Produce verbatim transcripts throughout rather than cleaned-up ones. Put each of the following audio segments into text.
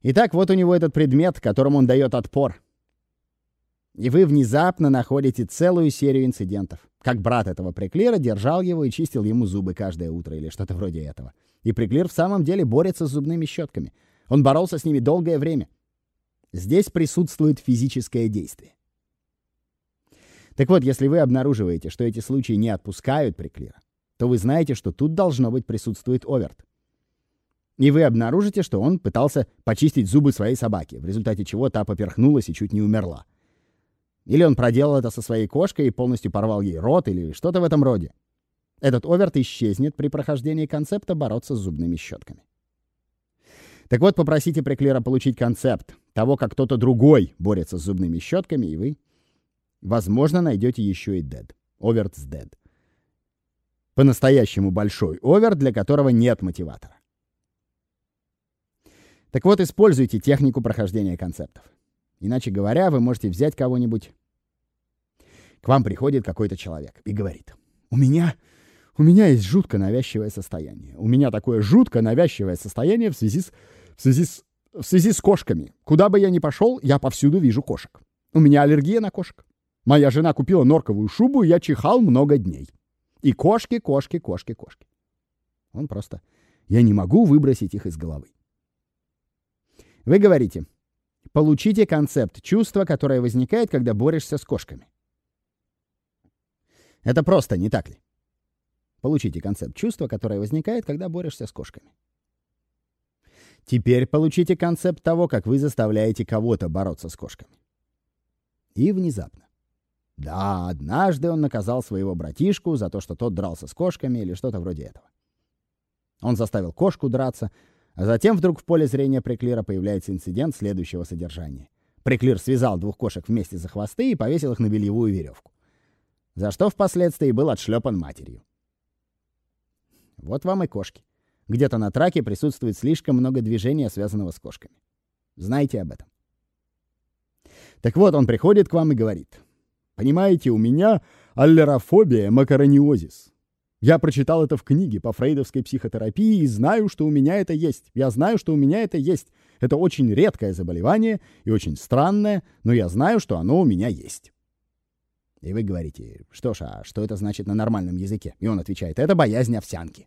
Итак, вот у него этот предмет, которому он дает отпор. И вы внезапно находите целую серию инцидентов. Как брат этого Преклира держал его и чистил ему зубы каждое утро или что-то вроде этого. И Преклир в самом деле борется с зубными щетками. Он боролся с ними долгое время. Здесь присутствует физическое действие. Так вот, если вы обнаруживаете, что эти случаи не отпускают Преклира, то вы знаете, что тут должно быть присутствует Оверт. И вы обнаружите, что он пытался почистить зубы своей собаки, в результате чего та поперхнулась и чуть не умерла. Или он проделал это со своей кошкой и полностью порвал ей рот, или что-то в этом роде. Этот Оверт исчезнет при прохождении концепта бороться с зубными щетками. Так вот, попросите Преклира получить концепт того, как кто-то другой борется с зубными щетками, и вы, возможно, найдете еще и Dead. Overd's Dead. По-настоящему большой Оверт, для которого нет мотиватора. Так вот, используйте технику прохождения концептов. Иначе говоря, вы можете взять кого-нибудь. К вам приходит какой-то человек и говорит: «У меня, у меня есть жутко навязчивое состояние. У меня такое жутко навязчивое состояние в связи с, в связи с, в связи с кошками. Куда бы я ни пошел, я повсюду вижу кошек. У меня аллергия на кошек. Моя жена купила норковую шубу, и я чихал много дней. И кошки, кошки, кошки, кошки». Он просто: «Я не могу выбросить их из головы». Вы говорите: получите концепт чувства, которое возникает, когда борешься с кошками. Это просто, не так ли? Получите концепт чувства, которое возникает, когда борешься с кошками. Теперь получите концепт того, как вы заставляете кого-то бороться с кошками. И внезапно. Да, однажды он наказал своего братишку за то, что тот дрался с кошками или что-то вроде этого. Он заставил кошку драться, а затем вдруг в поле зрения Преклира появляется инцидент следующего содержания. Преклир связал двух кошек вместе за хвосты и повесил их на бельевую веревку, за что впоследствии был отшлепан матерью. Вот вам и кошки. Где-то на траке присутствует слишком много движения, связанного с кошками. Знаете об этом. Так вот, он приходит к вам и говорит: «Понимаете, у меня аллерофобия макарониозис. Я прочитал это в книге по фрейдовской психотерапии и знаю, что у меня это есть. Я знаю, что у меня это есть. Это очень редкое заболевание и очень странное, но я знаю, что оно у меня есть». И вы говорите: «Что ж, а что это значит на нормальном языке?» И он отвечает: «Это боязнь овсянки».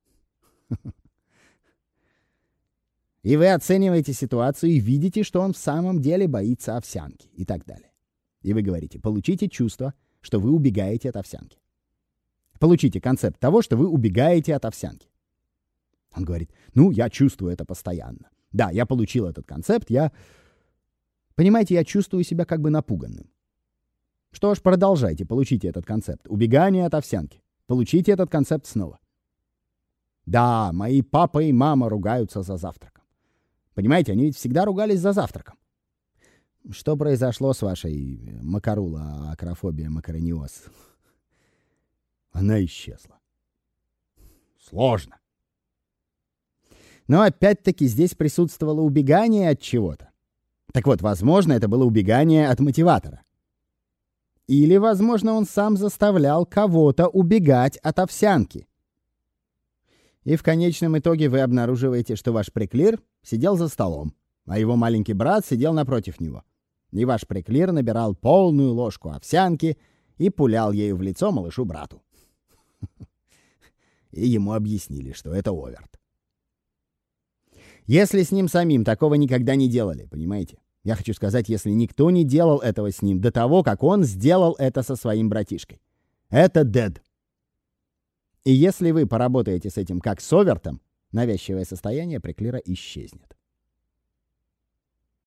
И вы оцениваете ситуацию и видите, что он в самом деле боится овсянки и так далее. И вы говорите: получите чувство, что вы убегаете от овсянки. Получите концепт того, что вы убегаете от овсянки. Он говорит: ну, я чувствую это постоянно. Да, я получил этот концепт, я... Понимаете, я чувствую себя как бы напуганным. Что ж, продолжайте, получите этот концепт. Убегание от овсянки. Получите этот концепт снова. Да, мои папа и мама ругаются за завтраком. Понимаете, они ведь всегда ругались за завтраком. Что произошло с вашей макарула, акрофобия, макарониоз? Она исчезла. Сложно. Но опять-таки здесь присутствовало убегание от чего-то. Так вот, возможно, это было убегание от мотиватора. Или, возможно, он сам заставлял кого-то убегать от овсянки. И в конечном итоге вы обнаруживаете, что ваш Преклир сидел за столом, а его маленький брат сидел напротив него. И ваш Преклир набирал полную ложку овсянки и пулял ею в лицо малышу-брату. И ему объяснили, что это Оверт. Если с ним самим такого никогда не делали, понимаете? Я хочу сказать, если никто не делал этого с ним до того, как он сделал это со своим братишкой. Это Dead. И если вы поработаете с этим как с Овертом, навязчивое состояние Преклира исчезнет.